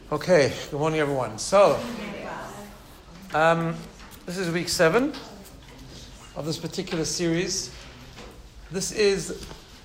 Okay, good morning everyone. So, this is week 7 of this particular series. This is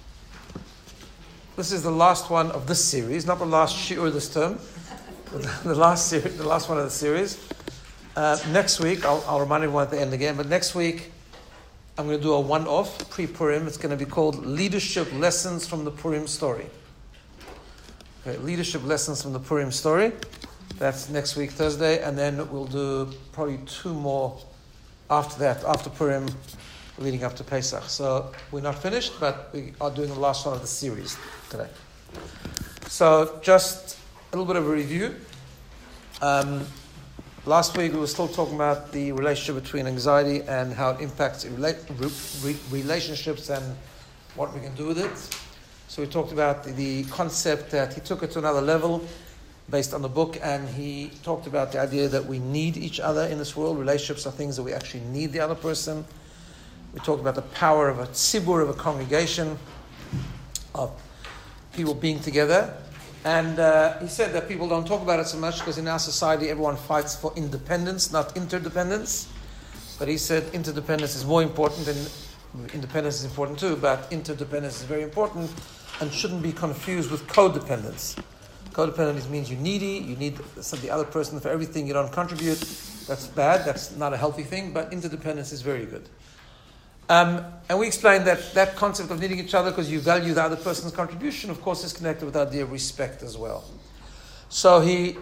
the last one of this series, not the last shiur this term, but the last one of the series. Next week, I'll remind everyone at the end again, but next week I'm going to do a one-off pre-Purim. It's going to be called Leadership Lessons from the Purim Story. Okay, leadership lessons from the Purim story. That's next week, Thursday, and then we'll do probably 2 more after that, after Purim, leading up to Pesach. So we're not finished, but we are doing the last one of the series today. So just a little bit of a review. Last week we were still talking about the relationship between anxiety and how it impacts relationships and what we can do with it. So we talked about the concept that he took it to another level based on the book, and he talked about the idea that we need each other in this world. Relationships are things that we actually need the other person. We talked about the power of a tzibur, of a congregation, of people being together. And he said that people don't talk about it so much because in our society everyone fights for independence, not interdependence. But he said interdependence is more important, and independence is important too, but interdependence is very important and shouldn't be confused with codependence. Codependence means you're needy, you need the other person for everything, you don't contribute. That's bad, that's not a healthy thing, but interdependence is very good. And we explained that concept of needing each other because you value the other person's contribution, of course, is connected with the idea of respect as well. So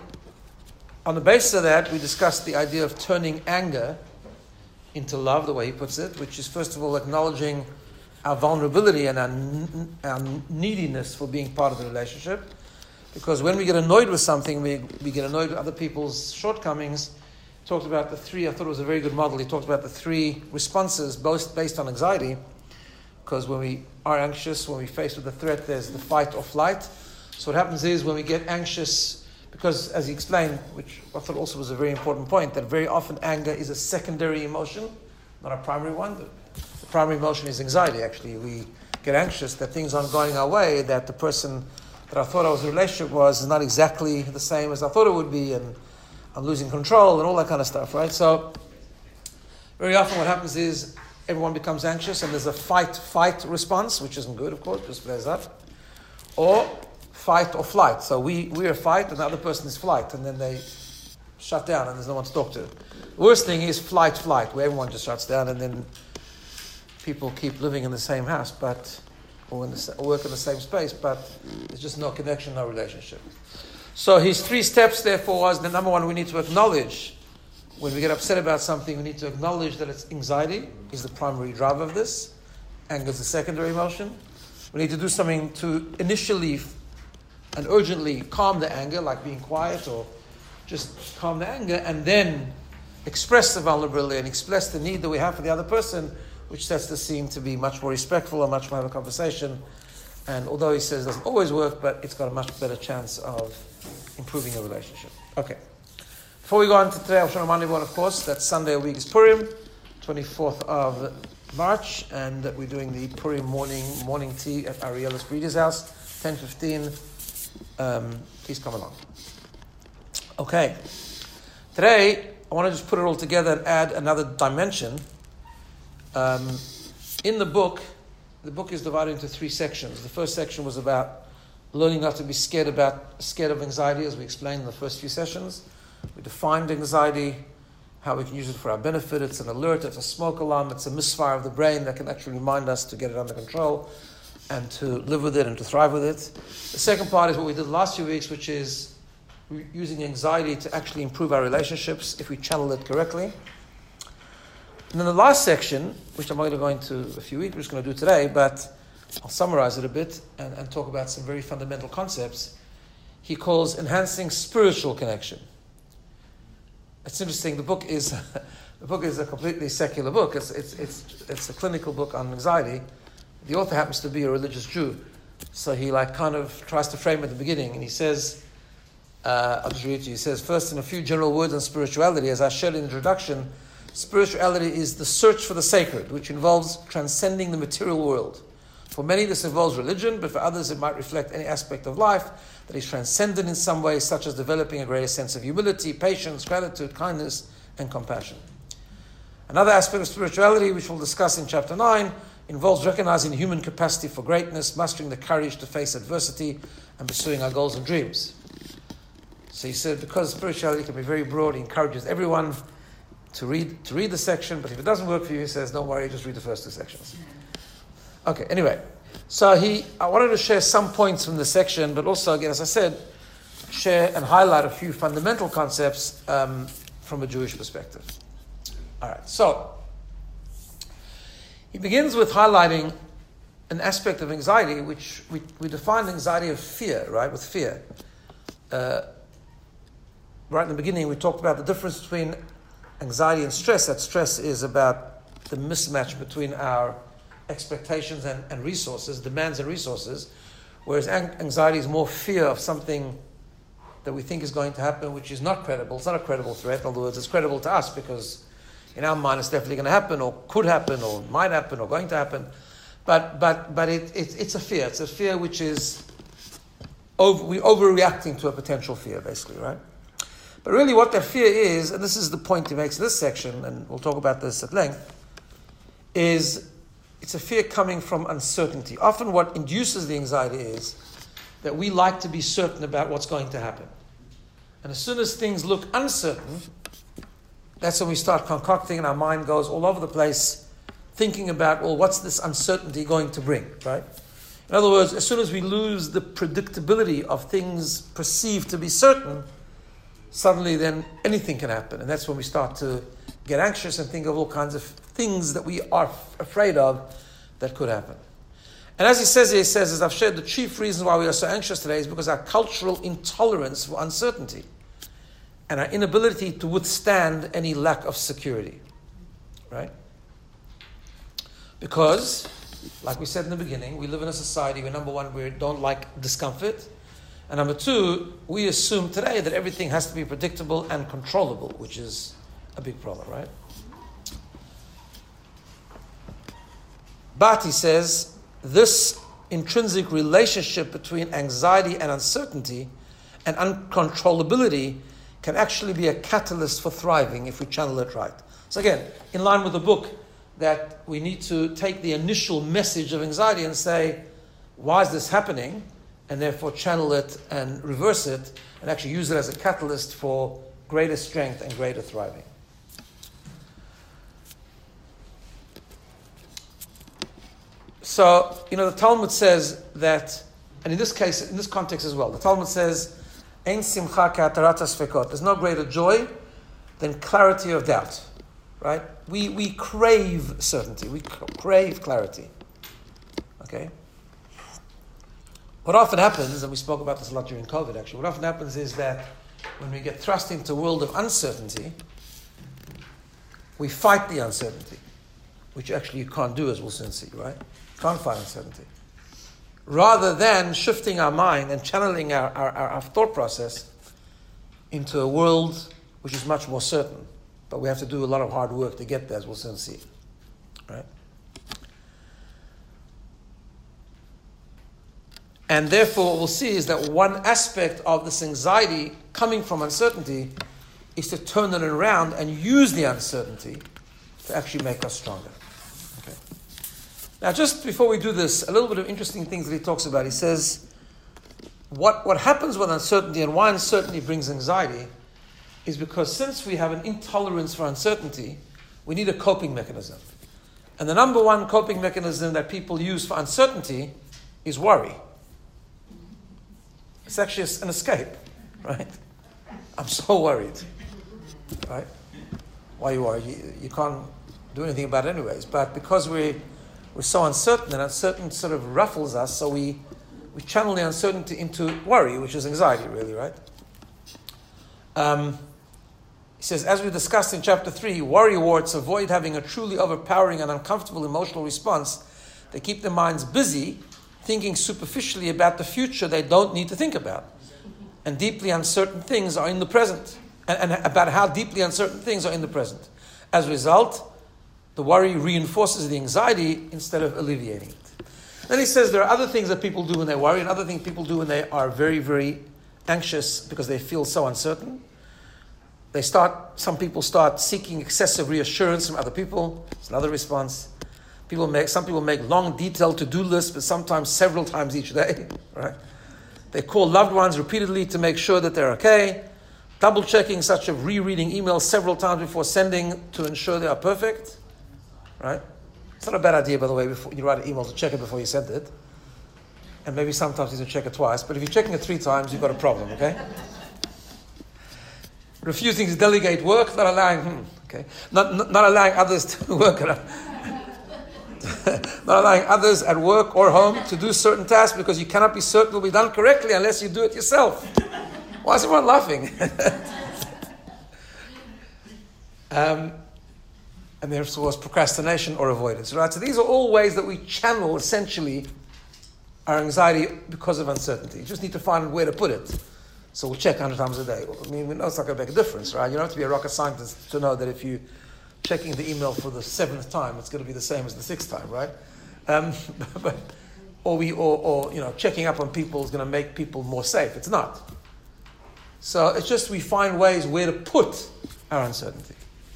on the basis of that, we discussed the idea of turning anger into love, the way he puts it, which is first of all acknowledging our vulnerability and our neediness for being part of the relationship. Because when we get annoyed with something, we get annoyed with other people's shortcomings. He talked about the 3, I thought it was a very good model. He talked about the 3 responses, both based on anxiety. Because when we are anxious, when we're faced with a threat, there's the fight or flight. So what happens is when we get anxious, because as he explained, which I thought also was a very important point, that very often anger is a secondary emotion, not a primary one. The primary emotion is anxiety, actually. We get anxious that things aren't going our way, that the person that I thought I was in a relationship is not exactly the same as I thought it would be, and I'm losing control and all that kind of stuff, right? So very often what happens is everyone becomes anxious and there's a fight response, which isn't good, of course, just flares up. Or fight or flight. So we're fight and the other person is flight, and then they shut down and there's no one to talk to. The worst thing is flight, where everyone just shuts down and then people keep living in the same house, or work in the same space, but there's just no connection, no relationship. So his 3 steps, therefore, was the number 1, we need to acknowledge when we get upset about something, we need to acknowledge that it's anxiety is the primary driver of this. Anger is the secondary emotion. We need to do something to initially and urgently calm the anger, like being quiet or just calm the anger, and then express the vulnerability and express the need that we have for the other person, which sets the scene to be much more respectful and much more of a conversation. And although he says it doesn't always work, but it's got a much better chance of improving a relationship. Okay. Before we go on to today, I'll show remind everyone, of course, that Sunday a week is Purim, 24th of March, and that we're doing the Purim morning tea at Ariela's Breeder's house, 10:15. Please come along. Okay. Today, I want to just put it all together and add another dimension. In the book is divided into 3 sections. The first section was about learning not to be scared of anxiety, as we explained in the first few sessions. We defined anxiety, how we can use it for our benefit. It's an alert, it's a smoke alarm, it's a misfire of the brain that can actually remind us to get it under control and to live with it and to thrive with it. The second part is what we did the last few weeks, which is using anxiety to actually improve our relationships if we channel it correctly. And then the last section, which I'm going to go into a few weeks, we're just going to do today, but I'll summarize it a bit and talk about some very fundamental concepts. He calls enhancing spiritual connection. It's interesting. The book is a completely secular book. It's a clinical book on anxiety. The author happens to be a religious Jew, so he kind of tries to frame it at the beginning, and he says, I'll just read it to you. He says, first, in a few general words on spirituality, as I shared in the introduction, spirituality is the search for the sacred, which involves transcending the material world. For For many, this involves religion, but for others, it might reflect any aspect of life that is transcendent in some way, such as developing a greater sense of humility, patience, gratitude, kindness, and compassion. Another aspect of spirituality, which we'll discuss in chapter 9, involves recognizing the human capacity for greatness, mustering the courage to face adversity, and pursuing our goals and dreams. So he said, because spirituality can be very broad, he encourages everyone to read the section, but if it doesn't work for you, he says, don't worry, just read the first 2 sections. Okay, anyway, so I wanted to share some points from the section, but also, again, as I said, share and highlight a few fundamental concepts from a Jewish perspective. All right, so he begins with highlighting an aspect of anxiety, which we define anxiety of fear, right, with fear. Right in the beginning, we talked about the difference between anxiety and stress. That stress is about the mismatch between our expectations and resources, demands and resources, whereas anxiety is more fear of something that we think is going to happen, which is not credible. It's not a credible threat. In other words, it's credible to us because in our mind it's definitely going to happen, or could happen, or might happen, or going to happen. But it's a fear. It's a fear which is we're overreacting to a potential fear, basically, right? But really what that fear is, and this is the point he makes in this section, and we'll talk about this at length, is it's a fear coming from uncertainty. Often what induces the anxiety is that we like to be certain about what's going to happen. And as soon as things look uncertain, that's when we start concocting and our mind goes all over the place thinking about, well, what's this uncertainty going to bring, right? In other words, as soon as we lose the predictability of things perceived to be certain, suddenly then anything can happen. And that's when we start to get anxious and think of all kinds of things that we are afraid of that could happen. And as he says, as I've shared, the chief reason why we are so anxious today is because our cultural intolerance for uncertainty and our inability to withstand any lack of security, right? Because, like we said in the beginning, we live in a society where, number one, we don't like discomfort, and number two, we assume today that everything has to be predictable and controllable, which is a big problem, right? But, he says, this intrinsic relationship between anxiety and uncertainty and uncontrollability can actually be a catalyst for thriving if we channel it right. So again, in line with the book, that we need to take the initial message of anxiety and say, why is this happening? And therefore channel it and reverse it and actually use it as a catalyst for greater strength and greater thriving. So, the Talmud says that, and in this case, in this context as well, the Talmud says, Ein simcha ka'atarat sfekot. There's no greater joy than clarity of doubt, right? We crave certainty. We crave clarity. Okay? What often happens, and we spoke about this a lot during COVID actually, what often happens is that when we get thrust into a world of uncertainty, we fight the uncertainty, which actually you can't do, as we'll soon see, right? Can't fight uncertainty. Rather than shifting our mind and channeling our thought process into a world which is much more certain. But we have to do a lot of hard work to get there, as we'll soon see. Right? And therefore, what we'll see is that one aspect of this anxiety coming from uncertainty is to turn it around and use the uncertainty to actually make us stronger. Okay. Now, just before we do this, a little bit of interesting things that he talks about. He says, what happens with uncertainty and why uncertainty brings anxiety is because since we have an intolerance for uncertainty, we need a coping mechanism. And the number one coping mechanism that people use for uncertainty is worry. It's actually an escape, right? I'm so worried, right? Why you worry? You can't do anything about it anyways. But because we're so uncertain, and uncertain sort of ruffles us, so we channel the uncertainty into worry, which is anxiety, really, right? He says, as we discussed in chapter 3, worry warts avoid having a truly overpowering and uncomfortable emotional response. They keep their minds busy, thinking superficially about the future they don't need to think about. And deeply uncertain things are in the present. And about how deeply uncertain things are in the present. As a result, the worry reinforces the anxiety instead of alleviating it. Then he says there are other things that people do when they worry and other things people do when they are very, very anxious because they feel so uncertain. Some people start seeking excessive reassurance from other people. It's another response. Some people make long, detailed to-do lists, but sometimes several times each day, right? They call loved ones repeatedly to make sure that they're okay, double-checking such as rereading emails several times before sending to ensure they are perfect, right? It's not a bad idea, by the way, before you write an email to check it before you send it. And maybe sometimes you can check it twice, but if you're checking it 3 times, you've got a problem, okay? Refusing to delegate work, not allowing others to work around. Not allowing others at work or home to do certain tasks because you cannot be certain it will be done correctly unless you do it yourself. Why is everyone laughing? And there's of course procrastination or avoidance, right? So these are all ways that we channel essentially our anxiety because of uncertainty. You just need to find where to put it. So we'll check 100 times a day. I mean, we know it's not going to make a difference, right? You don't have to be a rocket scientist to know that if you're checking the email for the 7th time, it's going to be the same as the 6th time, right? Or checking up on people is going to make people more safe. It's not. So it's just we find ways where to put our uncertainty.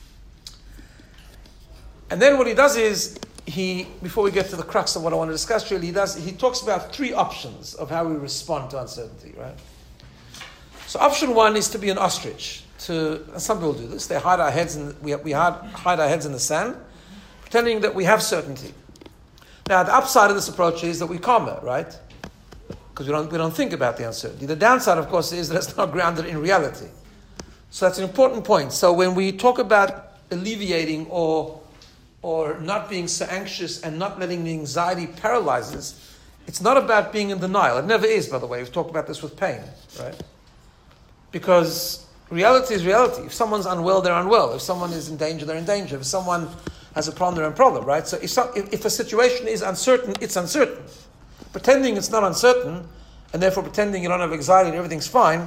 And then what he does is, before we get to the crux of what I want to discuss, really, he talks about 3 options of how we respond to uncertainty, right? So option 1 is to be an ostrich. Some people do this. They hide our heads hide our heads in the sand, pretending that we have certainty. Now, the upside of this approach is that we calm it, right? Because we don't think about the uncertainty. The downside, of course, is that it's not grounded in reality. So that's an important point. So when we talk about alleviating or not being so anxious and not letting the anxiety paralyze us, it's not about being in denial. It never is, by the way. We've talked about this with pain, right? Because reality is reality. If someone's unwell, they're unwell. If someone is in danger, they're in danger. If someone has a problem, they're in a problem, right? So if a situation is uncertain, it's uncertain. Pretending it's not uncertain, and therefore pretending you don't have anxiety and everything's fine,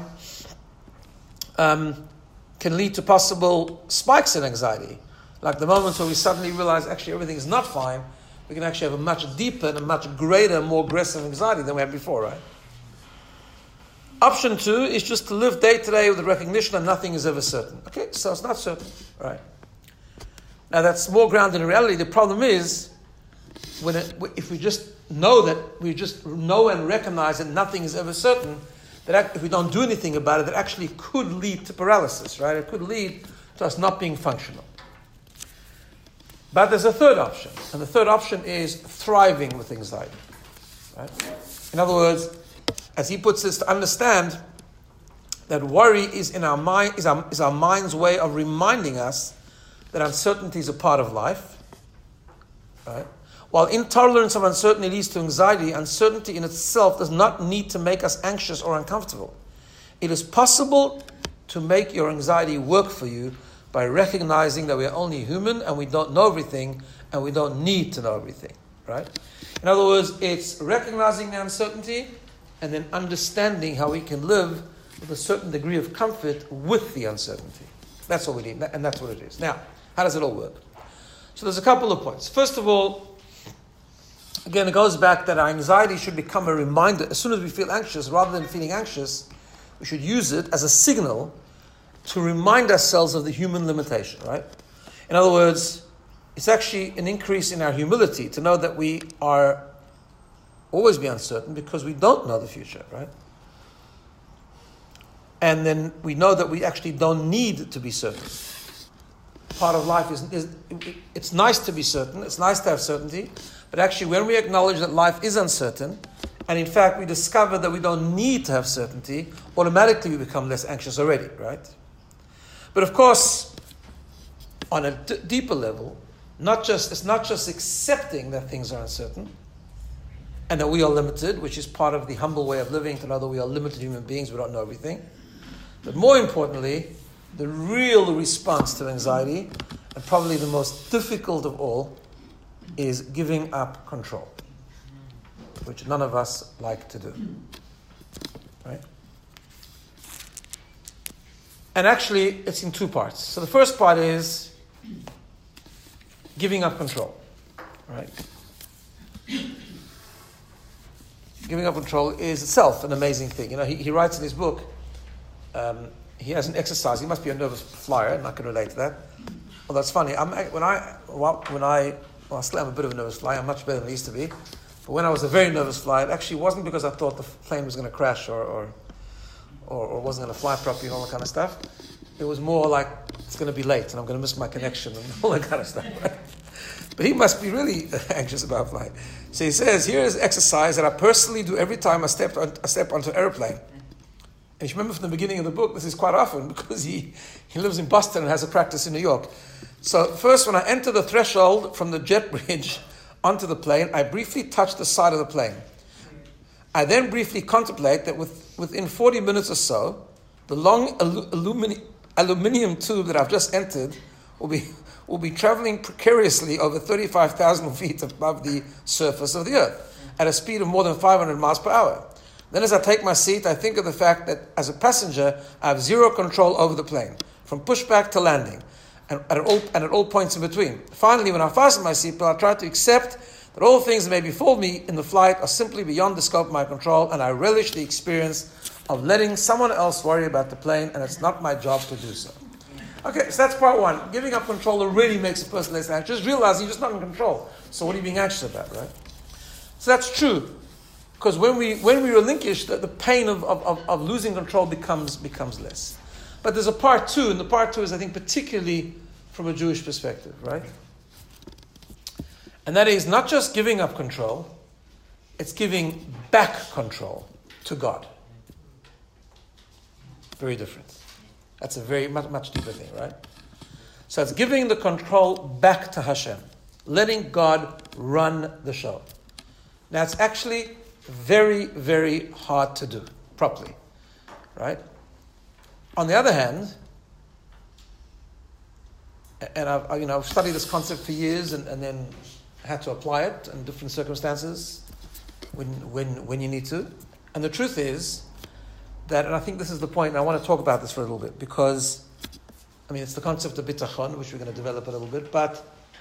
can lead to possible spikes in anxiety. Like the moments where we suddenly realize actually everything is not fine, we can actually have a much deeper and a much greater, more aggressive anxiety than we had before, right? Option 2 is just to live day to day with the recognition that nothing is ever certain. Okay, so it's not certain, right? Now that's more grounded in reality. The problem is, if we just know and recognize that nothing is ever certain, that if we don't do anything about it, that actually could lead to paralysis, right? It could lead to us not being functional. But there's a third option, and the third option is thriving with anxiety, right? In other words, as he puts this, to understand that worry is our mind's way of reminding us that uncertainty is a part of life, right? While intolerance of uncertainty leads to anxiety, uncertainty in itself does not need to make us anxious or uncomfortable. It is possible to make your anxiety work for you by recognizing that we are only human and we don't know everything and we don't need to know everything, right? In other words, it's recognizing the uncertainty and then understanding how we can live with a certain degree of comfort with the uncertainty. That's what we need, and that's what it is. Now, how does it all work? So there's a couple of points. First of all, again, it goes back that our anxiety should become a reminder. As soon as we feel anxious, rather than feeling anxious, we should use it as a signal to remind ourselves of the human limitation, right? In other words, it's actually an increase in our humility to know that we are always be uncertain because we don't know the future, right? And then we know that we actually don't need to be certain. Part of life is it's nice to be certain, it's nice to have certainty, but actually when we acknowledge that life is uncertain, and in fact we discover that we don't need to have certainty, automatically we become less anxious already, right? But of course, on a deeper level, it's not just accepting that things are uncertain, and that we are limited, which is part of the humble way of living, to know that we are limited human beings, we don't know everything. But more importantly, the real response to anxiety, and probably the most difficult of all, is giving up control, which none of us like to do. Right? And actually, it's in 2 parts. So the first part is giving up control. Right? giving up control is itself an amazing thing. He writes in his book, he has an exercise. He must be a nervous flyer, and I can relate to that. Well, that's funny. I'm a bit of a nervous flyer. I'm much better than I used to be. But when I was a very nervous flyer, it actually wasn't because I thought the plane was going to crash or wasn't going to fly properly and all that kind of stuff. It was more like it's going to be late and I'm going to miss my connection and all that kind of stuff. Right? But he must be really anxious about flying. So he says, here is exercise that I personally do every time I step onto an airplane. And you remember from the beginning of the book, this is quite often because he lives in Boston and has a practice in New York. So first, when I enter the threshold from the jet bridge onto the plane, I briefly touch the side of the plane. I then briefly contemplate that within 40 minutes or so, the long aluminium tube that I've just entered will be traveling precariously over 35,000 feet above the surface of the earth at a speed of more than 500 miles per hour. Then as I take my seat, I think of the fact that as a passenger, I have zero control over the plane, from pushback to landing, and at all points in between. Finally, when I fasten my seatbelt, I try to accept that all things that may befall me in the flight are simply beyond the scope of my control, and I relish the experience of letting someone else worry about the plane, and it's not my job to do so. Okay, so that's part one. Giving up control really makes a person less anxious. Just realize you're just not in control. So what are you being anxious about, right? So that's true. Because when we relinquish, the pain of losing control becomes less. But there's a part two, and the part two is, I think, particularly from a Jewish perspective, right? And that is not just giving up control, it's giving back control to God. Very different. That's a very much deeper thing, right? So it's giving the control back to Hashem, letting God run the show. Now it's actually very, very hard to do properly, right? On the other hand, and I've studied this concept for years and then had to apply it in different circumstances when you need to. And the truth is that, and I think this is the point, and I want to talk about this for a little bit, because, it's the concept of bitachon, which we're going to develop a little bit, but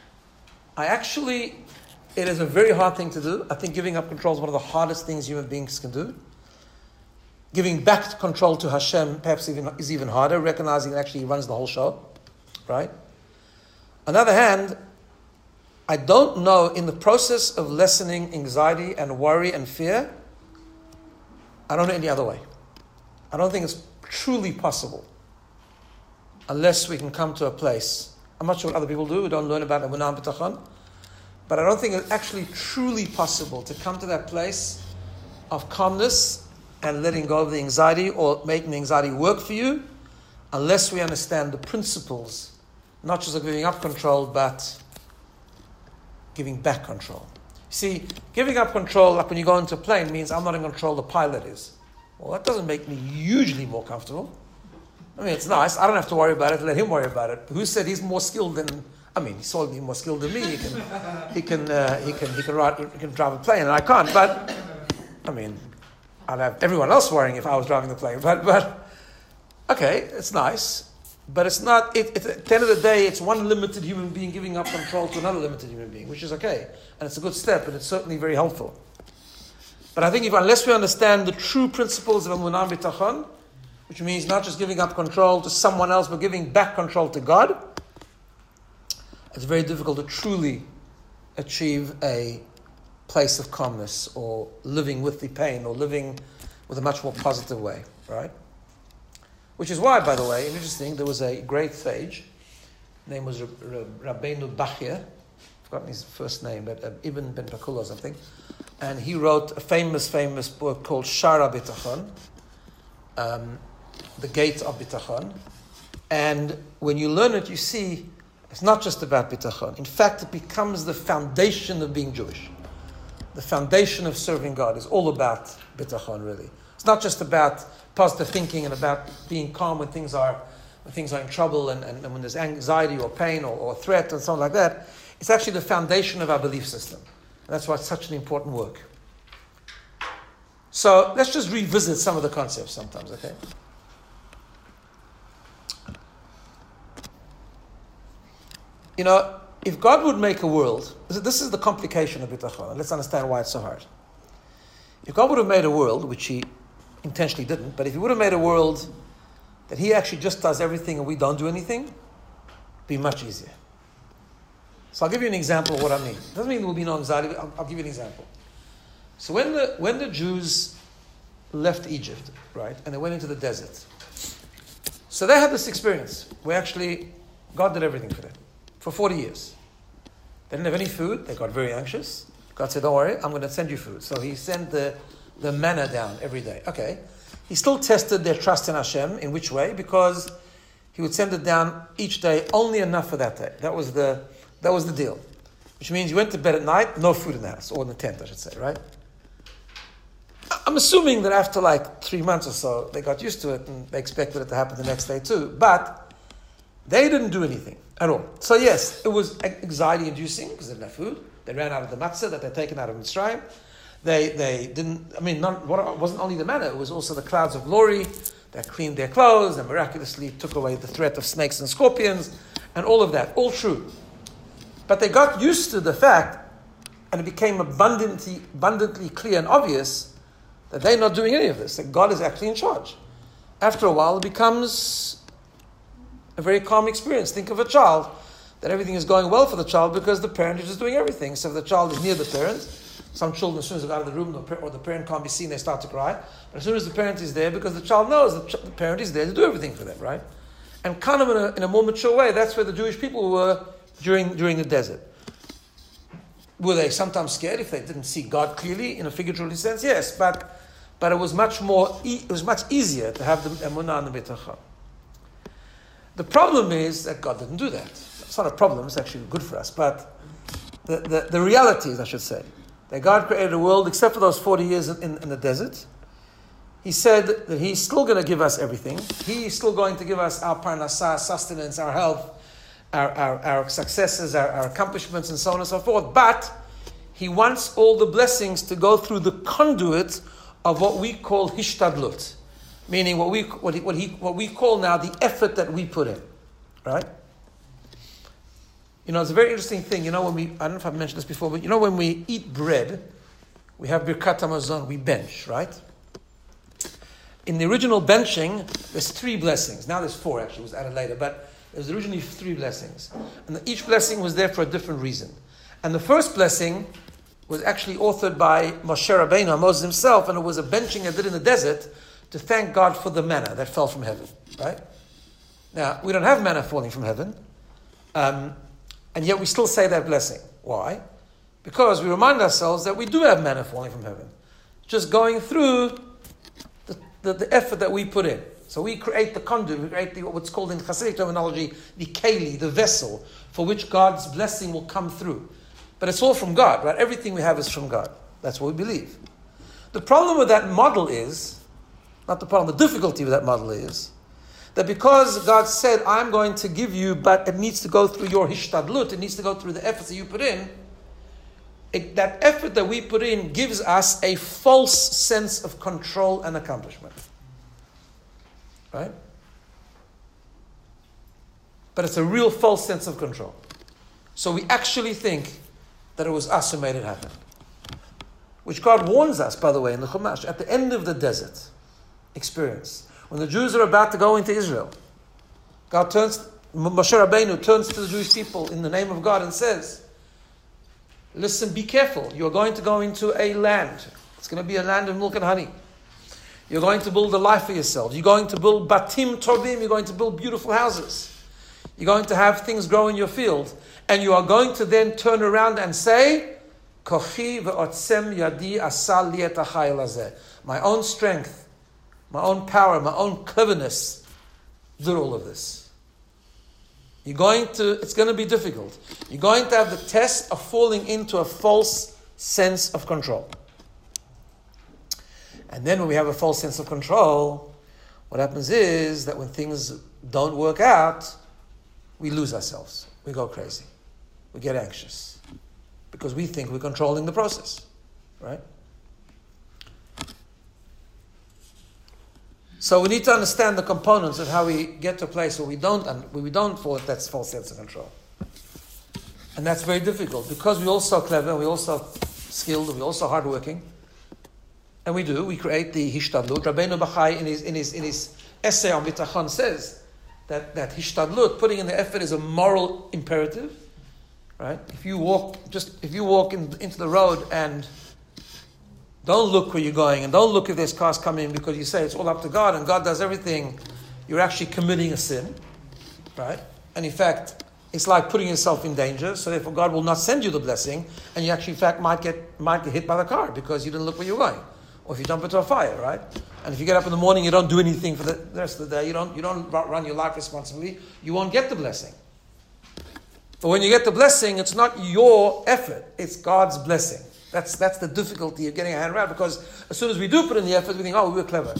it is a very hard thing to do. I think giving up control is one of the hardest things human beings can do. Giving back control to Hashem perhaps is even harder, recognizing that actually He runs the whole show, right? On the other hand, I don't know, in the process of lessening anxiety and worry and fear, I don't know any other way. I don't think it's truly possible unless we can come to a place. I'm not sure what other people do who don't learn about Emunah B'tachon, but I don't think it's actually truly possible to come to that place of calmness and letting go of the anxiety or making the anxiety work for you unless we understand the principles, not just of giving up control, but giving back control. See, giving up control, like when you go into a plane, means I'm not in control, the pilot is. Well, that doesn't make me hugely more comfortable. It's nice. I don't have to worry about it. Let him worry about it. Who said he's more skilled than? He's certainly more skilled than me. He can drive a plane, and I can't. But I'd have everyone else worrying if I was driving the plane. But okay, it's nice. But it's not. At the end of the day, it's one limited human being giving up control to another limited human being, which is okay, and it's a good step, and it's certainly very helpful. But I think unless we understand the true principles of Emunah B'tachon, which means not just giving up control to someone else, but giving back control to God, it's very difficult to truly achieve a place of calmness or living with the pain or living with a much more positive way, right? Which is why, by the way, interesting, there was a great sage, his name was Rabbeinu Bachya, I've forgotten his first name, but Ibn Ben Pakula or something, and he wrote a famous book called Shara B'tachon, The Gate of B'tachon, and when you learn it, you see it's not just about B'tachon. In fact, it becomes the foundation of being Jewish. The foundation of serving God is all about B'tachon, really. It's not just about positive thinking and about being calm when things are in trouble and when there's anxiety or pain or threat and something like that. It's actually the foundation of our belief system. And that's why it's such an important work. So let's just revisit some of the concepts sometimes, okay? If God would make a world, this is the complication of B'tachon. Let's understand why it's so hard. if God would have made a world, which he intentionally didn't, but if he would have made a world that he actually just does everything and we don't do anything, it'd be much easier. So I'll give you an example of what I mean. It doesn't mean there will be no anxiety, but I'll give you an example. So when the Jews left Egypt, right, and they went into the desert, so they had this experience where actually God did everything for them for 40 years. They didn't have any food. They got very anxious. God said, don't worry, I'm going to send you food. So he sent the manna down every day. Okay. He still tested their trust in Hashem. In which way? Because he would send it down each day, only enough for that day. That was the deal. Which means you went to bed at night, no food in the house, or in the tent, I should say, right? I'm assuming that after like 3 months or so, they got used to it and they expected it to happen the next day too. But they didn't do anything at all. So yes, it was anxiety-inducing because they didn't have food. They ran out of the matzah that they'd taken out of Mitzrayim. They didn't, what wasn't only the manna, it was also the clouds of glory that cleaned their clothes and miraculously took away the threat of snakes and scorpions and all of that. All true. But they got used to the fact, and it became abundantly clear and obvious that they're not doing any of this, that God is actually in charge. After a while, it becomes a very calm experience. Think of a child, that everything is going well for the child because the parent is just doing everything. So if the child is near the parent, some children, as soon as they go out of the room or the parent can't be seen, they start to cry. But as soon as the parent is there, because the child knows that the parent is there to do everything for them, right? And kind of in a more mature way, that's where the Jewish people were during the desert. Were they sometimes scared if they didn't see God clearly in a figurative sense? Yes, but it was much easier to have the emunah and the bitachon. The problem is that God didn't do that. It's not a problem, it's actually good for us. But the reality is, I should say, that God created a world, except for those 40 years in the desert. He said that he's still going to give us everything. He's still going to give us our parnassah, sustenance, our health, our successes, our accomplishments, and so on and so forth. But he wants all the blessings to go through the conduit of what we call hishtadlut, meaning what we call now the effort that we put in, right? You know, it's a very interesting thing. You know, I don't know if I've mentioned this before, but you know, when we eat bread, we have birkat hamazon, we bench, right? In the original benching, there's 3 blessings. Now there's 4 actually, it was added later, but there was originally 3 blessings. And each blessing was there for a different reason. And the first blessing was actually authored by Moshe Rabbeinu, Moses himself, and it was a benching I did in the desert to thank God for the manna that fell from heaven, right? Now, we don't have manna falling from heaven, and yet we still say that blessing. Why? Because we remind ourselves that we do have manna falling from heaven. Just going through the effort that we put in. So we create the conduit, we create what's called in Hasidic terminology, the keli, the vessel, for which God's blessing will come through. But it's all from God, right? Everything we have is from God. That's what we believe. The problem with that model is, not the problem, the difficulty with that model is, that because God said, I'm going to give you, but it needs to go through your hishtadlut, it needs to go through the efforts that you put in, that effort that we put in gives us a false sense of control and accomplishment. Right? But it's a real false sense of control. So we actually think that it was us who made it happen. Which God warns us, by the way, in the Chumash, at the end of the desert experience, when the Jews are about to go into Israel, Moshe Rabbeinu turns to the Jewish people in the name of God and says, listen, be careful. You're going to go into a land. It's going to be a land of milk and honey. You're going to build a life for yourself. You're going to build batim tovim. You're going to build beautiful houses. You're going to have things grow in your field. And you are going to then turn around and say, Kochi ve'otzem yadi asal li et hachayil hazeh. My own strength, my own power, my own cleverness did all of this. It's going to be difficult. You're going to have the test of falling into a false sense of control. And then when we have a false sense of control, what happens is that when things don't work out, we lose ourselves. We go crazy. We get anxious. Because we think we're controlling the process. Right? So we need to understand the components of how we get to a place where we don't fall into that false sense of control. And that's very difficult because we're all so clever, we're all so skilled, we're all so hardworking. and we do, we create the hishtadlut. Rabbeinu Bachai in his essay on bitachon says that hishtadlut, putting in the effort, is a moral imperative, right? If you walk into the road and don't look where you're going, and don't look if there's cars coming, because you say it's all up to God and God does everything, you're actually committing a sin, right? And in fact, it's like putting yourself in danger, so therefore God will not send you the blessing, and you actually in fact might get hit by the car because you didn't look where you were going. Or if you jump into a fire, right? And if you get up in the morning, you don't do anything for the rest of the day, you don't run your life responsibly, you won't get the blessing. But when you get the blessing, it's not your effort, it's God's blessing. That's the difficulty of getting our hand around, because as soon as we do put in the effort, we think, oh, we were clever.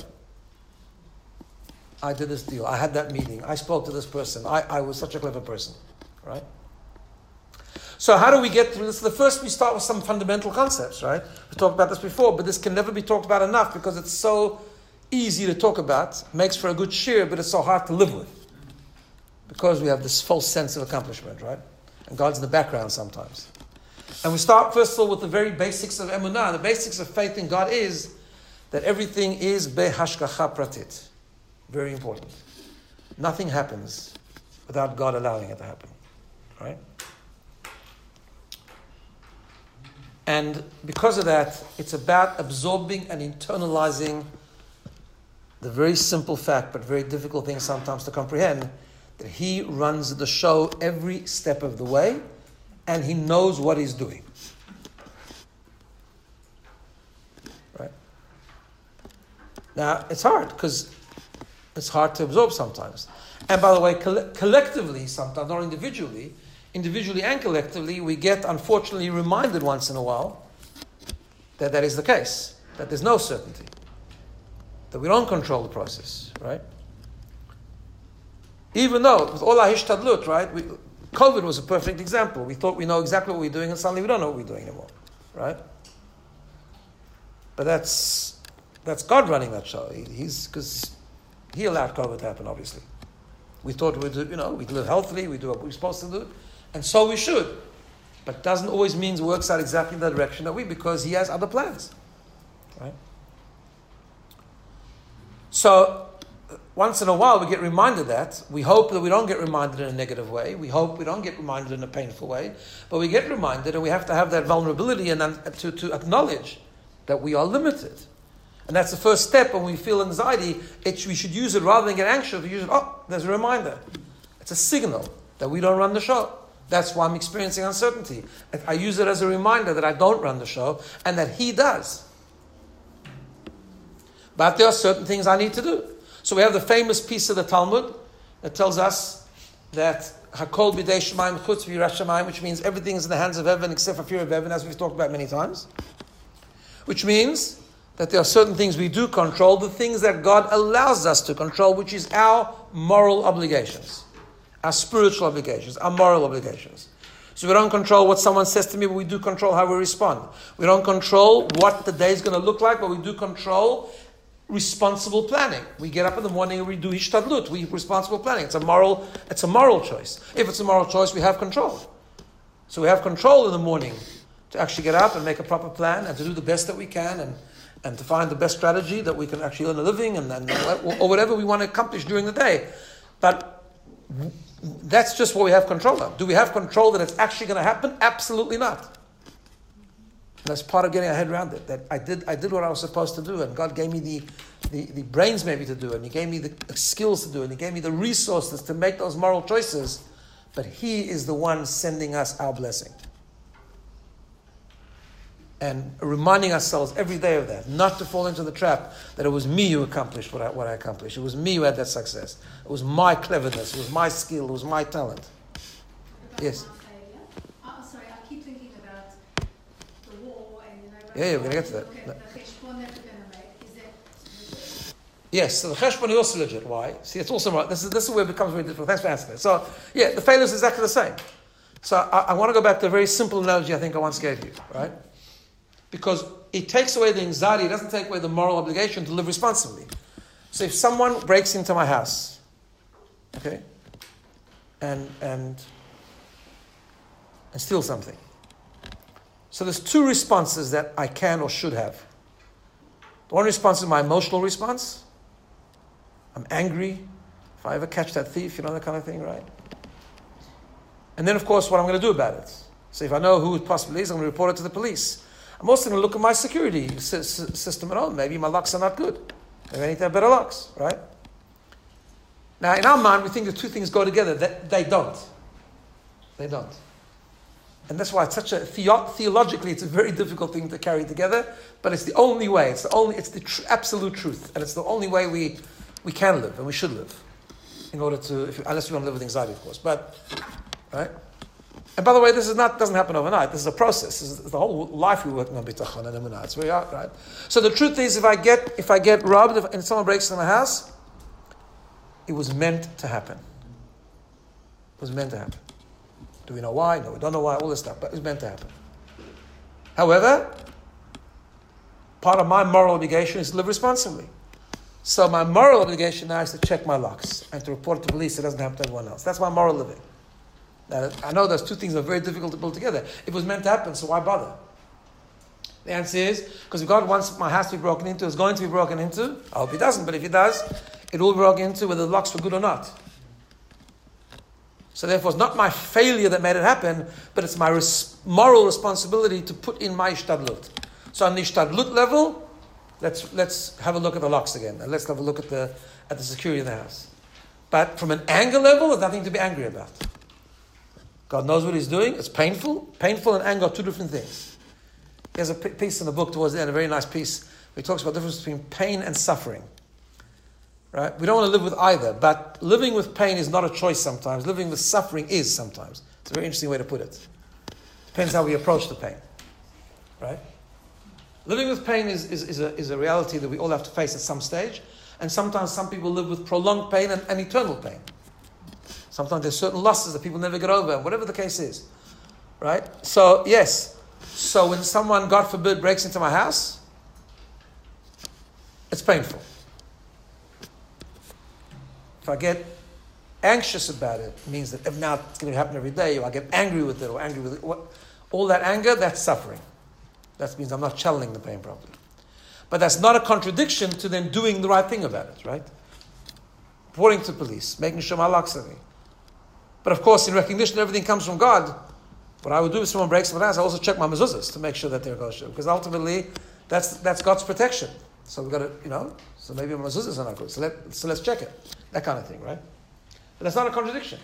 I did this deal, I had that meeting, I spoke to this person, I was such a clever person, right? So how do we get through this? The first, we start with some fundamental concepts, right? We talked about this before, but this can never be talked about enough because it's so easy to talk about, makes for a good shir, but it's so hard to live with. Because we have this false sense of accomplishment, right? And God's in the background sometimes. And we start, first of all, with the very basics of emunah. The basics of faith in God is that everything is behashgacha pratit. Very important. Nothing happens without God allowing it to happen, right? And because of that, it's about absorbing and internalizing the very simple fact, but very difficult thing sometimes to comprehend, that He runs the show every step of the way, and He knows what He's doing. Right? Now, it's hard, because it's hard to absorb sometimes. And by the way, collectively sometimes, not individually and collectively, we get, unfortunately, reminded once in a while that that is the case, that there's no certainty, that we don't control the process, right? Even though, with all our hishtadlut, right, COVID was a perfect example. We thought we know exactly what we're doing, and suddenly we don't know what we're doing anymore, right? But that's God running that show. Because He allowed COVID to happen, obviously. We thought we'd live healthily, we do what we're supposed to do, and so we should. But doesn't always mean it works out exactly in the direction that because He has other plans, right? So, once in a while we get reminded that. We hope that we don't get reminded in a negative way. We hope we don't get reminded in a painful way. But we get reminded, and we have to have that vulnerability and to acknowledge that we are limited. And that's the first step. When we feel anxiety, we should use it rather than get anxious. We use it, there's a reminder. It's a signal that we don't run the show. That's why I'm experiencing uncertainty. I use it as a reminder that I don't run the show and that He does. But there are certain things I need to do. So we have the famous piece of the Talmud that tells us that Hakol b'dei Shemayim chutz v'yiras Shemayim, which means everything is in the hands of heaven except for fear of heaven, as we've talked about many times. Which means that there are certain things we do control, the things that God allows us to control, which is our moral obligations, our spiritual obligations, our moral obligations. So we don't control what someone says to me, but we do control how we respond. We don't control what the day is going to look like, but we do control responsible planning. We get up in the morning and we do hishtadlut. We responsible planning. It's a moral choice. If it's a moral choice, we have control. So we have control in the morning to actually get up and make a proper plan and to do the best that we can and to find the best strategy that we can actually earn a living or whatever we want to accomplish during the day. But that's just what we have control of. Do we have control that it's actually going to happen? Absolutely not. And that's part of getting our head around it. That I did what I was supposed to do, and God gave me the brains maybe to do it, and He gave me the skills to do it, and He gave me the resources to make those moral choices. But He is the one sending us our blessing. And reminding ourselves every day of that, not to fall into the trap that it was me who accomplished what I accomplished. It was me who had that success. It was my cleverness. It was my skill. It was my talent. Yes. Sorry, I keep thinking about the war and we're going to get to that. The cheshbon that we're going to make. Is that yes, so the cheshbon is also legit. Why? See, it's also right. This is where it becomes very difficult. Thanks for answering it. So, the failure is exactly the same. So I want to go back to a very simple analogy I think I once gave you, right? Because it takes away the anxiety, it doesn't take away the moral obligation to live responsibly. So if someone breaks into my house, okay, and steals something. So there's two responses that I can or should have. The one response is my emotional response. I'm angry. If I ever catch that thief, that kind of thing, right? And then, of course, what I'm going to do about it. So if I know who it possibly is, I'm going to report it to the police. I'm also going to look at my security system at home. Maybe my locks are not good. Maybe I need to have better locks, right? Now, in our mind, we think the two things go together. They don't. They don't. And that's why it's such a, theologically, it's a very difficult thing to carry together, but it's the only way. It's the absolute truth. And it's the only way we can live and we should live. In order to, unless we want to live with anxiety, of course. But, right? And by the way, this doesn't happen overnight. This is a process. This is the whole life we're working on bitachon and emunah. It's very hard, right? So the truth is, if I get robbed and someone breaks into my house, it was meant to happen. It was meant to happen. Do we know why? No, we don't know why. All this stuff, but it was meant to happen. However, part of my moral obligation is to live responsibly. So my moral obligation now is to check my locks and to report to police. It doesn't happen to everyone else. That's my moral living. Now, I know those two things are very difficult to pull together. It was meant to happen, so why bother? The answer is, because if God wants my house to be broken into, it's going to be broken into. I hope He doesn't, but if He does, it will be broken into whether the locks were good or not. So therefore, it's not my failure that made it happen, but it's my moral responsibility to put in my ishtadlut. So on the ishtadlut level, let's have a look at the locks again, and let's have a look at the security of the house. But from an anger level, there's nothing to be angry about. God knows what He's doing. It's painful. Painful and anger are two different things. There's a piece in the book towards the end, a very nice piece, where he talks about the difference between pain and suffering. Right? We don't want to live with either, but living with pain is not a choice sometimes. Living with suffering is sometimes. It's a very interesting way to put it. Depends how we approach the pain. Right? Living with pain is a reality that we all have to face at some stage, and sometimes some people live with prolonged pain and eternal pain. Sometimes there's certain losses that people never get over, whatever the case is. Right? So, yes. So when someone, God forbid, breaks into my house, it's painful. If I get anxious about it, it means that now it's going to happen every day, or I get angry with it, all that anger, that's suffering. That means I'm not channeling the pain properly. But that's not a contradiction to then doing the right thing about it, right? Reporting to police, making sure my locks are me. But of course, in recognition everything comes from God, what I would do if someone breaks my house, I also check my mezuzahs to make sure that they're kosher. Because ultimately, that's God's protection. So we've got to, so maybe my mezuzahs are not good. So let's check it. That kind of thing, right? But that's not a contradiction.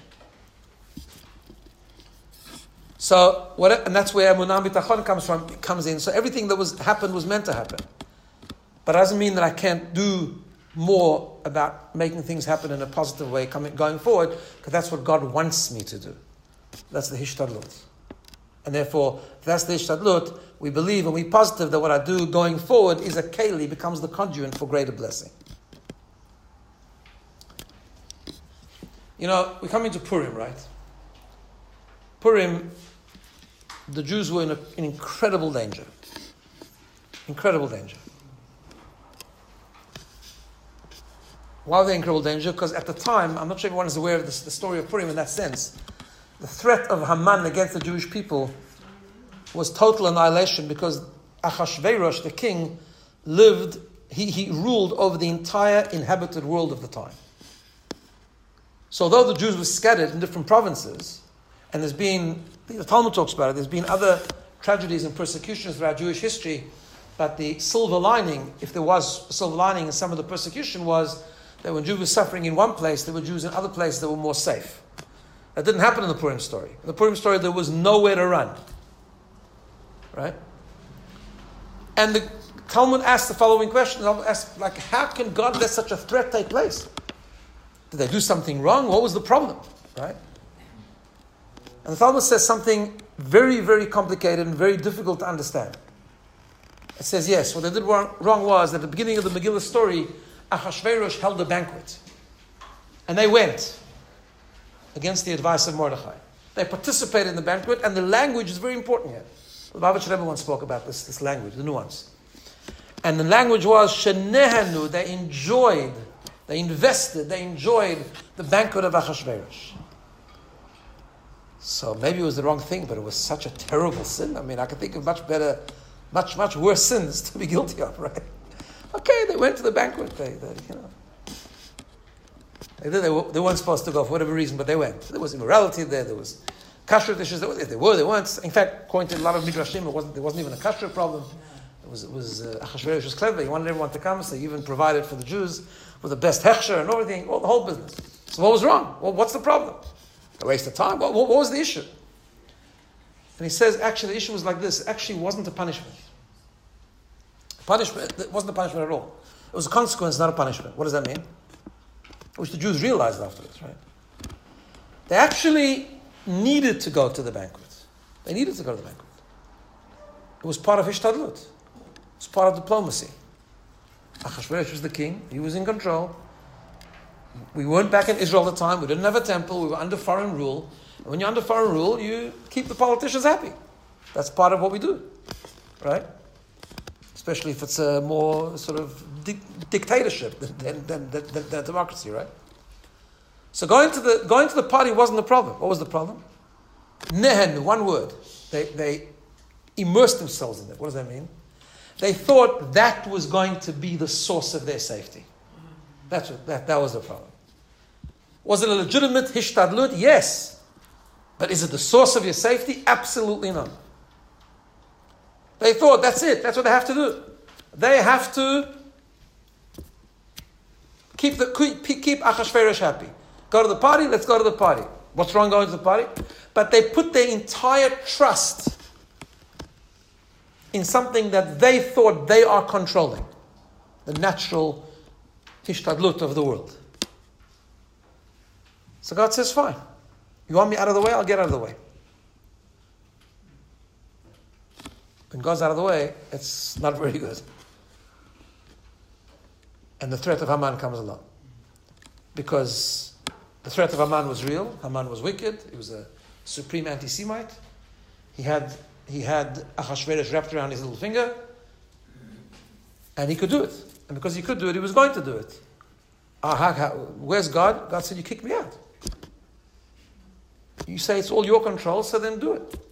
So, and that's where emunah bitachon comes in. So everything that happened was meant to happen. But it doesn't mean that I can't do more about making things happen in a positive way going forward, because that's what God wants me to do. That's the hishtadlut. And therefore, if that's the hishtadlut, we believe and we're positive that what I do going forward is a keli, becomes the conduit for greater blessing. We're coming to Purim, right? Purim, the Jews were in incredible danger. Incredible danger. Why were they in incredible danger? Because at the time, I'm not sure everyone is aware of the story of Purim in that sense. The threat of Haman against the Jewish people was total annihilation, because Achashverosh, the king, he ruled over the entire inhabited world of the time. So although the Jews were scattered in different provinces, and the Talmud talks about it, there's been other tragedies and persecutions throughout Jewish history, but the silver lining, if there was a silver lining in some of the persecution, was that when Jews were suffering in one place, there were Jews in other places that were more safe. That didn't happen in the Purim story. In the Purim story, there was nowhere to run. Right? And the Talmud asked the following question. How can God let such a threat take place? Did they do something wrong? What was the problem? Right? And the Talmud says something very, very complicated and very difficult to understand. It says, yes, what they did wrong was, at the beginning of the Megillah story, Achashverosh held a banquet. And they went against the advice of Mordechai. They participated in the banquet, and the language is very important here. The Lubavitcher Rebbe once spoke about this language, the nuance. And the language was, Shenehanu, they enjoyed the banquet of Achashverosh. So maybe it was the wrong thing, but it was such a terrible sin. I mean, I can think of much worse sins to be guilty of, right? Okay, they went to the banquet. They weren't supposed to go for whatever reason, but they went. There was immorality there. There was kashrut issues. They weren't. In fact, according to a lot of midrashim, there wasn't even a kashrut problem. It was Achashverosh was clever. He wanted everyone to come, so he even provided for the Jews with the best hechsher and everything, the whole business. So what was wrong? Well, what's the problem? A waste of time? What was the issue? And he says, actually, the issue was like this. It actually wasn't a punishment. It wasn't a punishment at all. It was a consequence, not a punishment. What does that mean? Which the Jews realized afterwards, right? They actually needed to go to the banquet. They needed to go to the banquet. It was part of Hishtadlut. It was part of diplomacy. Achashverosh was the king. He was in control. We weren't back in Israel at the time. We didn't have a temple. We were under foreign rule. And when you're under foreign rule, you keep the politicians happy. That's part of what we do, right? Especially if it's a more sort of dictatorship than democracy, right? So going to the party wasn't the problem. What was the problem? Nehen, one word. They immersed themselves in it. What does that mean? They thought that was going to be the source of their safety. That was the problem. Was it a legitimate hishtadlut? Yes. But is it the source of your safety? Absolutely not. They thought that's it. That's what they have to do. They have to keep Achashverosh happy. Go to the party, let's go to the party. What's wrong going to the party? But they put their entire trust in something that they thought they are controlling. The natural hishtadlut of the world. So God says, fine. You want me out of the way? I'll get out of the way. When God's out of the way, it's not very good. And the threat of Haman comes along. Because the threat of Haman was real. Haman was wicked. He was a supreme anti-Semite. He had Achashverosh wrapped around his little finger. And he could do it. And because he could do it, he was going to do it. Where's God? God said, you kicked me out. You say it's all your control, so then do it.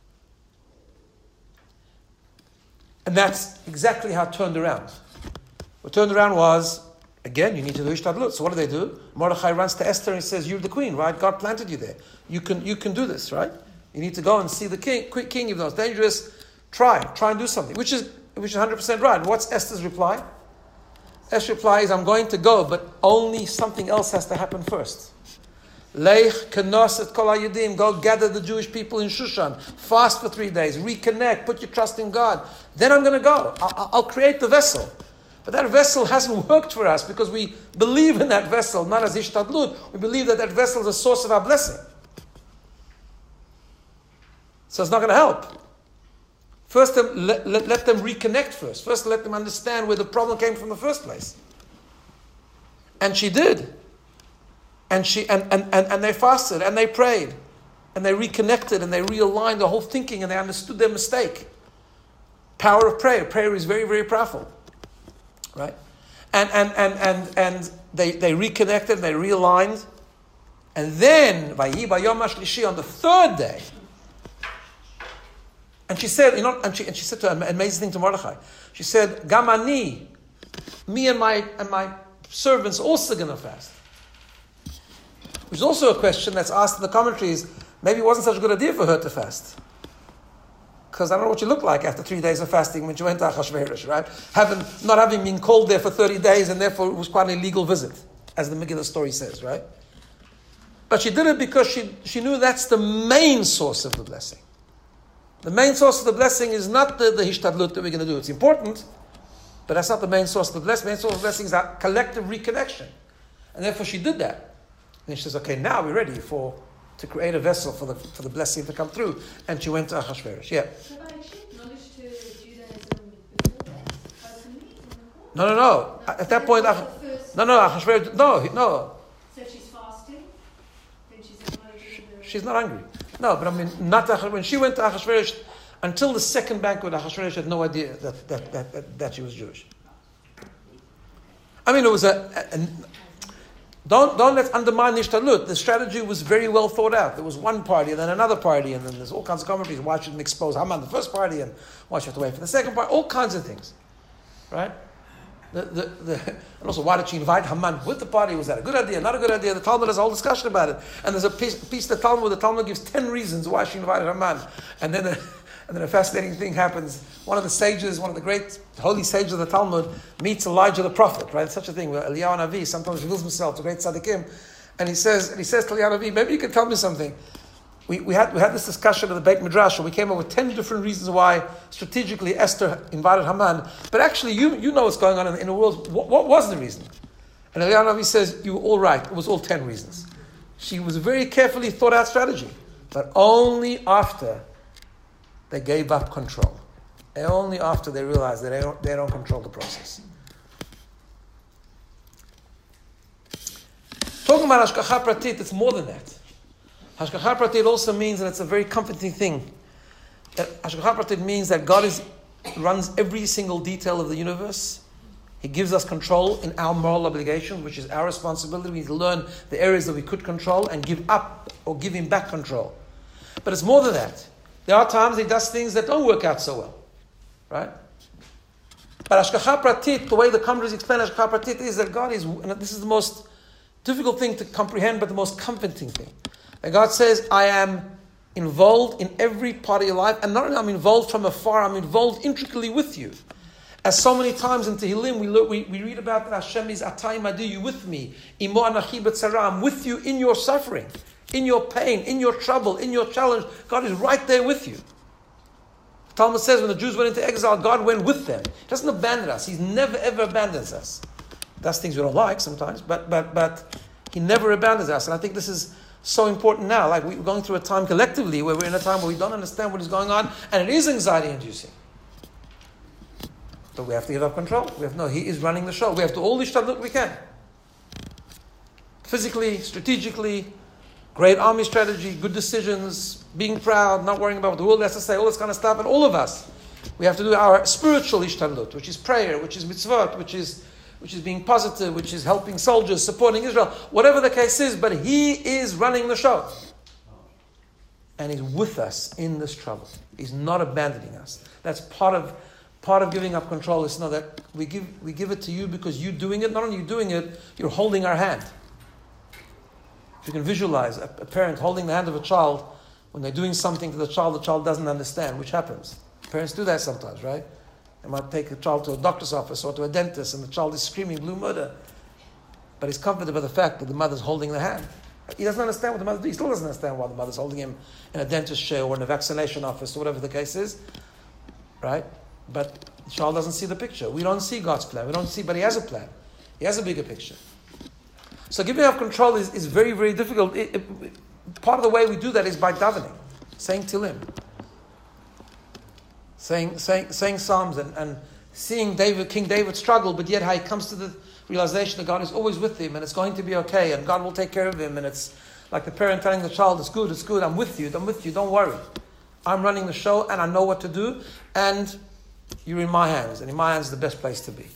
And that's exactly how it turned around. What turned around was, again, you need to do Ishtadlut. So what do? Mordechai runs to Esther and he says, you're the queen, right? God planted you there. You can do this, right? You need to go and see the king, even though it's dangerous. Try and do something, which is 100% right. What's Esther's reply? Esther's reply is, I'm going to go, but only something else has to happen first. Leich kenos et kol hayudim. Go gather the Jewish people in Shushan. Fast for 3 days. Reconnect. Put your trust in God. Then I'm going to go. I'll create the vessel. But that vessel hasn't worked for us because we believe in that vessel, not as Ishtadlut. We believe that vessel is a source of our blessing. So it's not going to help. First, let them reconnect first. First, let them understand where the problem came from in the first place. And she did. And they fasted and they prayed and they reconnected and they realigned the whole thinking and they understood their mistake. Power of prayer. Prayer is very, very powerful, right? And they reconnected, they realigned, and then Vayi Bayom HaShlishi on the third day. And she said, and she said to an amazing thing to Mordechai. She said, Gamani, me and my servants also going to fast. Which is also a question that's asked in the commentaries. Maybe it wasn't such a good idea for her to fast. Because I don't know what you look like after 3 days of fasting when you went to Achashverosh, right? Not having been called there for 30 days and therefore it was quite an illegal visit, as the Megillah story says, right? But she did it because she knew that's the main source of the blessing. The main source of the blessing is not the hishtadlut that we're going to do. It's important, but that's not the main source of the blessing. The main source of the blessing is our collective reconnection. And therefore she did that. And she says, okay, now we're ready to create a vessel for the blessing to come through. And she went to Achashverosh. Yeah. So I actually acknowledged to Judaism before that, openly? No. At that point, Achashverosh, no. So she's fasting, then she's acknowledging She's not hungry. No, but I mean, not when she went to Achashverosh, until the second banquet, Achashverosh had no idea that she was Jewish. I mean, it was Don't let's undermine Nishtadlut. The strategy was very well thought out. There was one party and then another party, and then there's all kinds of commentaries. Why shouldn't expose Haman the first party, and why should you have to wait for the second party? All kinds of things, right? And also, why did she invite Haman with the party? Was that a good idea, not a good idea? The Talmud has a whole discussion about it. And there's a piece of the Talmud where the Talmud gives 10 reasons why she invited Haman. And then a fascinating thing happens. One of the sages, one of the great holy sages of the Talmud, meets Elijah the prophet, right? Such a thing where Eliyahu Navi sometimes reveals himself to great tzaddikim. And he says to Eliyahu Navi, maybe you can tell me something. We had this discussion at the Beit Midrash, and we came up with 10 different reasons why strategically Esther invited Haman. But actually, you know what's going on in the world. What was the reason? And Eliyahu Navi says, you were all right. It was all 10 reasons. She was a very carefully thought out strategy. But only after they gave up control. And only after they realized that they don't control the process. Talking about Hashgacha Pratit, it's more than that. Hashgacha Pratit also means, and it's a very comforting thing, that Hashgacha Pratit means that God runs every single detail of the universe. He gives us control in our moral obligations, which is our responsibility. We need to learn the areas that we could control and give up or give Him back control. But it's more than that. There are times He does things that don't work out so well. Right? But Hashgacha Pratit, the way the commentaries explain Hashgacha Pratit is that God is, and this is the most difficult thing to comprehend, but the most comforting thing. And God says, I am involved in every part of your life, and not only I'm involved from afar, I'm involved intricately with you. As so many times in Tehillim, we read about that Hashem is Atay Madi, you with me. Imo anachi b'tzara, I'm with you in your suffering, in your pain, in your trouble, in your challenge. God is right there with you. The Talmud says when the Jews went into exile, God went with them. He doesn't abandon us. He's never ever abandons us. That's things we don't like sometimes, but He never abandons us. And I think this is so important now. Like we're going through a time collectively where we're in a time where we don't understand what is going on, and it is anxiety inducing. But we have to give up control. He is running the show. We have to all the ishtadlut we can. Physically, strategically, great army strategy, good decisions, being proud, not worrying about what the world has to say, all this kind of stuff. And all of us, we have to do our spiritual ishtadlut, which is prayer, which is mitzvot, which is being positive, which is helping soldiers, supporting Israel, whatever the case is, but He is running the show. And He's with us in this trouble. He's not abandoning us. That's part of giving up control, is to know that we give it to You because You doing it, not only You doing it, You're holding our hand. If you can visualize a parent holding the hand of a child, when they're doing something to the child doesn't understand, which happens. Parents do that sometimes, right? They might take a child to a doctor's office or to a dentist and the child is screaming blue murder. But he's comforted by the fact that the mother's holding the hand. He doesn't understand what the mother does. He still doesn't understand why the mother's holding him in a dentist chair or in a vaccination office or whatever the case is. Right? But the child doesn't see the picture. We don't see God's plan. We don't see, but He has a plan. He has a bigger picture. So giving up control is very, very difficult. Part of the way we do that is by davening, saying Tehillim. Saying Psalms and seeing King David struggle, but yet how he comes to the realization that God is always with him and it's going to be okay and God will take care of him, and it's like the parent telling the child, it's good, I'm with you, don't worry. I'm running the show and I know what to do and you're in my hands, and in my hands is the best place to be.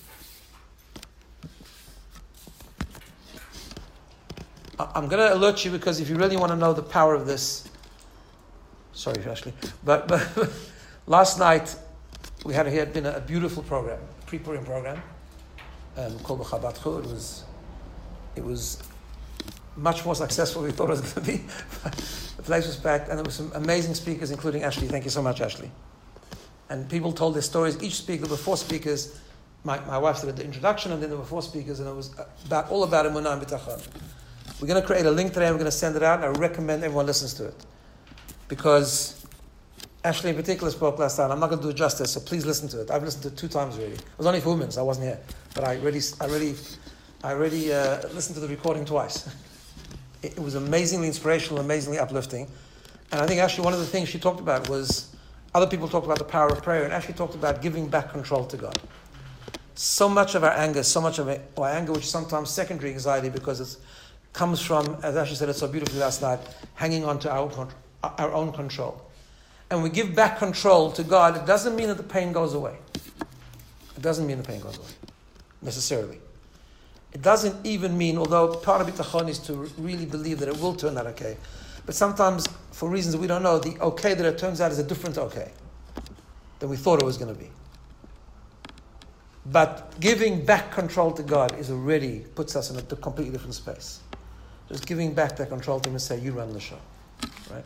I'm going to alert you because if you really want to know the power of this, sorry Ashley, but last night, we had been a beautiful program, a pre-Purim program, called B'Chabatchu. It was much more successful than we thought it was going to be. The place was packed, and there were some amazing speakers, including Ashley. Thank you so much, Ashley. And people told their stories. Each speaker, there were 4 speakers. My wife did the introduction, and then there were 4 speakers, and it was all about Emunah and Bitachon. We're going to create a link today, and we're going to send it out, and I recommend everyone listens to it. Because Ashley in particular spoke last time. I'm not going to do it justice, so please listen to it. I've listened to it 2 times already. It was only for women, so I wasn't here. But I already listened to the recording twice. It was amazingly inspirational, amazingly uplifting. And I think actually one of the things she talked about was, other people talked about the power of prayer, and Ashley talked about giving back control to God. So much of our anger, our anger which is sometimes secondary anxiety because it comes from, as Ashley said it so beautifully last night, hanging on to our own control. And we give back control to God, it doesn't mean that the pain goes away. It doesn't mean the pain goes away, necessarily. It doesn't even mean, although part of bitachon is to really believe that it will turn out okay, but sometimes, for reasons that we don't know, the okay that it turns out is a different okay than we thought it was going to be. But giving back control to God is already puts us in a completely different space. Just giving back that control to him and say, you run the show. Right?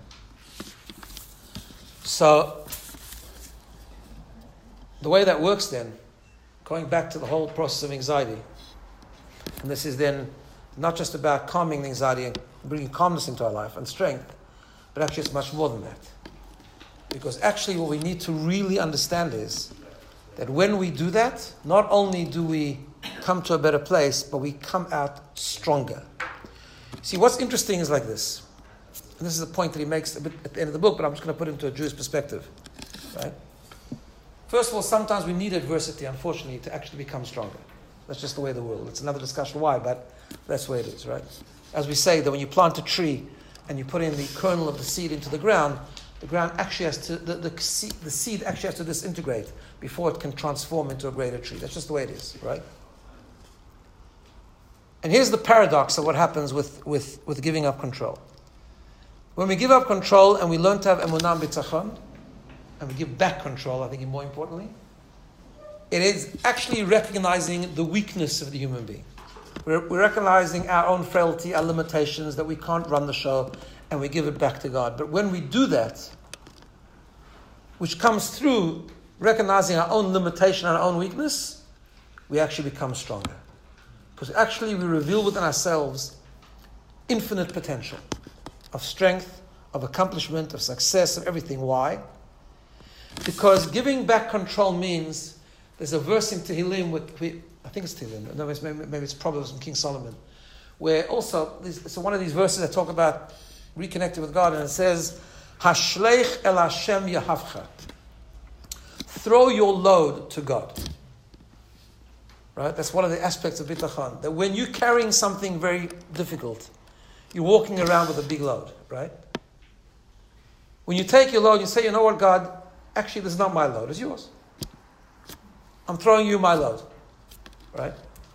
So, the way that works then, going back to the whole process of anxiety, and this is then not just about calming the anxiety and bringing calmness into our life and strength, but actually it's much more than that. Because actually what we need to really understand is that when we do that, not only do we come to a better place, but we come out stronger. See, what's interesting is like this. And this is a point that he makes a bit at the end of the book, but I'm just going to put it into a Jewish perspective. Right? First of all, sometimes we need adversity, unfortunately, to actually become stronger. That's just the way of the world. It's another discussion why, but that's the way it is, right? As we say, that when you plant a tree and you put in the kernel of the seed into the ground actually has to, the seed actually has to disintegrate before it can transform into a greater tree. That's just the way it is, right? And here's the paradox of what happens with giving up control. When we give up control and we learn to have emunah b'tzachon, and we give back control, I think more importantly, it is actually recognizing the weakness of the human being. We're recognizing our own frailty, our limitations, that we can't run the show, and we give it back to God. But when we do that, which comes through recognizing our own limitation, our own weakness, we actually become stronger. Because actually we reveal within ourselves infinite potential of strength, of accomplishment, of success, of everything. Why? Because giving back control means, there's a verse in Tehillim, I think it's Tehillim, no, maybe it's Proverbs from King Solomon, where also, it's one of these verses that talk about reconnecting with God, and it says, Hashleich el Hashem yahavcha. Throw your load to God. Right? That's one of the aspects of bitachon. That when you're carrying something very difficult, you're walking around with a big load, right? When you take your load, you say, you know what, God, actually this is not my load, it's yours. I'm throwing you my load, right?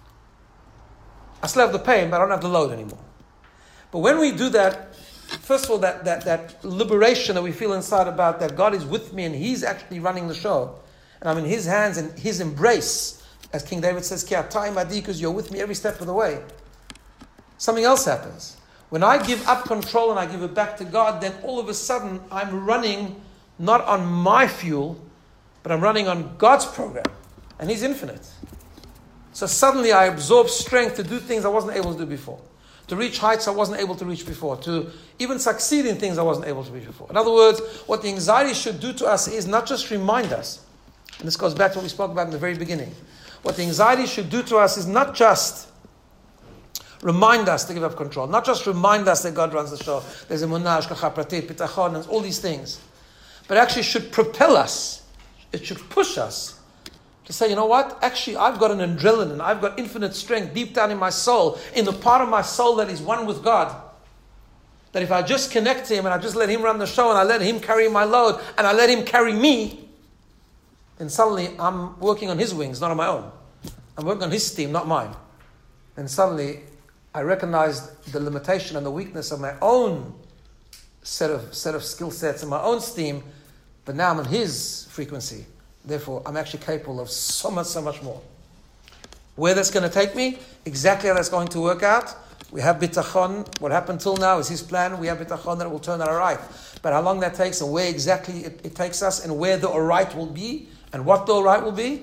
I still have the pain, but I don't have the load anymore. But when we do that, first of all, that liberation that we feel inside about that God is with me and He's actually running the show, and I'm in His hands and His embrace, as King David says, Ki atay imadi, because you're with me every step of the way. Something else happens. When I give up control and I give it back to God, then all of a sudden I'm running not on my fuel, but I'm running on God's program. And He's infinite. So suddenly I absorb strength to do things I wasn't able to do before. To reach heights I wasn't able to reach before. To even succeed in things I wasn't able to reach before. In other words, what the anxiety should do to us is not just remind us, and this goes back to what we spoke about in the very beginning. What the anxiety should do to us is not just remind us to give up control, not just remind us that God runs the show, there's emunah, hashgacha pratit, bitachon, and all these things, but actually should propel us, it should push us to say, you know what, actually I've got an adrenaline, I've got infinite strength deep down in my soul, in the part of my soul that is one with God, that if I just connect to Him and I just let Him run the show and I let Him carry my load and I let Him carry me, then suddenly I'm working on His wings, not on my own. I'm working on His steam, not mine. And suddenly I recognize the limitation and the weakness of my own set of skill sets and my own steam, but now I'm on His frequency. Therefore, I'm actually capable of so much more. Where that's going to take me, exactly how that's going to work out, we have bitachon. What happened till now is His plan. We have bitachon that it will turn out all right. But how long that takes and where exactly it takes us and where the all right will be and what the all right will be,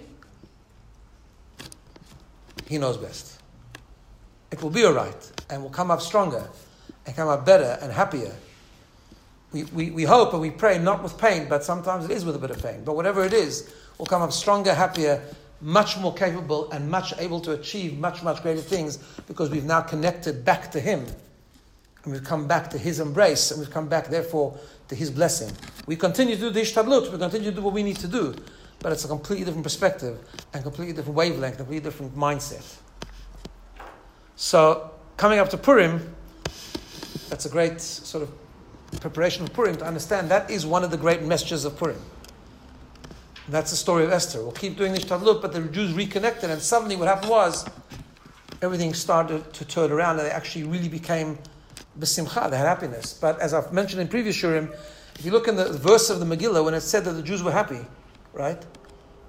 He knows best. It will be all right and will come up stronger and come up better and happier. We hope and we pray not with pain, but sometimes it is with a bit of pain. But whatever it is, will come up stronger, happier, much more capable and much able to achieve much greater things because we've now connected back to Him. And we've come back to His embrace and we've come back, therefore, to His blessing. We continue to do the ishtadlut, we continue to do what we need to do, but it's a completely different perspective and completely different wavelength, completely different mindset. So, coming up to Purim, that's a great sort of preparation of Purim to understand that is one of the great messages of Purim. That's the story of Esther. We'll keep doing this Tadlut, but the Jews reconnected, and suddenly what happened was everything started to turn around, and they actually really became b'simcha, they had happiness. But as I've mentioned in previous Shurim, if you look in the verse of the Megillah, when it said that the Jews were happy, right?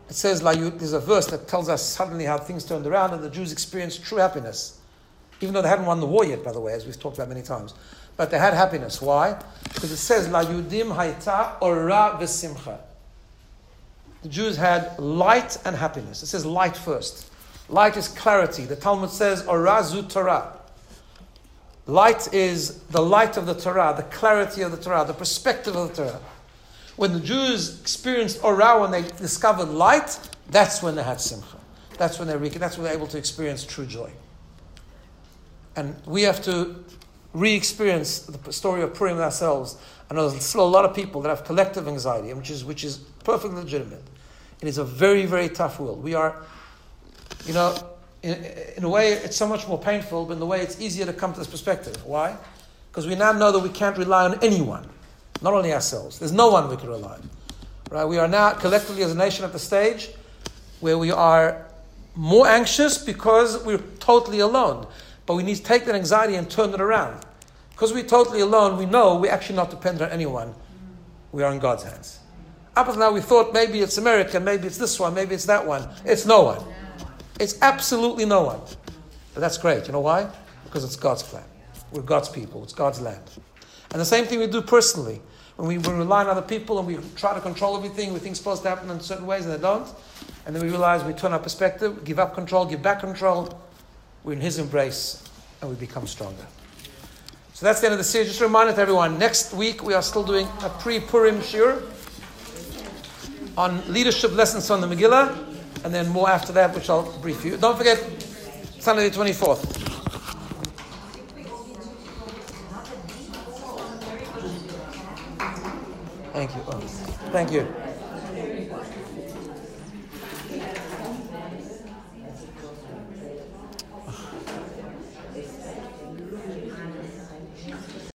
It says, there's a verse that tells us suddenly how things turned around and the Jews experienced true happiness. Even though they hadn't won the war yet, by the way, as we've talked about many times. But they had happiness. Why? Because it says, La Yudim Hayta Ora V'Simcha. The Jews had light and happiness. It says light first. Light is clarity. The Talmud says, Ora Zu Torah. Light is the light of the Torah, the clarity of the Torah, the perspective of the Torah. When the Jews experienced Ora, when they discovered light, that's when they had Simcha. That's when they're able to experience true joy. And we have to re-experience the story of Purim ourselves. I know there's still a lot of people that have collective anxiety, which is perfectly legitimate. It is a very, very tough world. We are, in a way, it's so much more painful, but in a way, it's easier to come to this perspective. Why? Because we now know that we can't rely on anyone, not only ourselves. There's no one we can rely on. Right? We are now collectively as a nation at the stage where we are more anxious because we're totally alone. But we need to take that anxiety and turn it around. Because we're totally alone, we know we're actually not dependent on anyone. We are in God's hands. Up until now, we thought maybe it's America, maybe it's this one, maybe it's that one. It's no one. It's absolutely no one. But that's great. You know why? Because it's God's plan. We're God's people. It's God's land. And the same thing we do personally. When we rely on other people and we try to control everything, we think it's supposed to happen in certain ways and they don't. And then we realize we turn our perspective, give up control, give back control. We're in His embrace and we become stronger. So that's the end of the series. Just a reminder to everyone, next week we are still doing a pre-Purim shiur on leadership lessons from the Megillah, and then more after that, which I'll brief you. Don't forget, Sunday the 24th. Thank you. Thank you.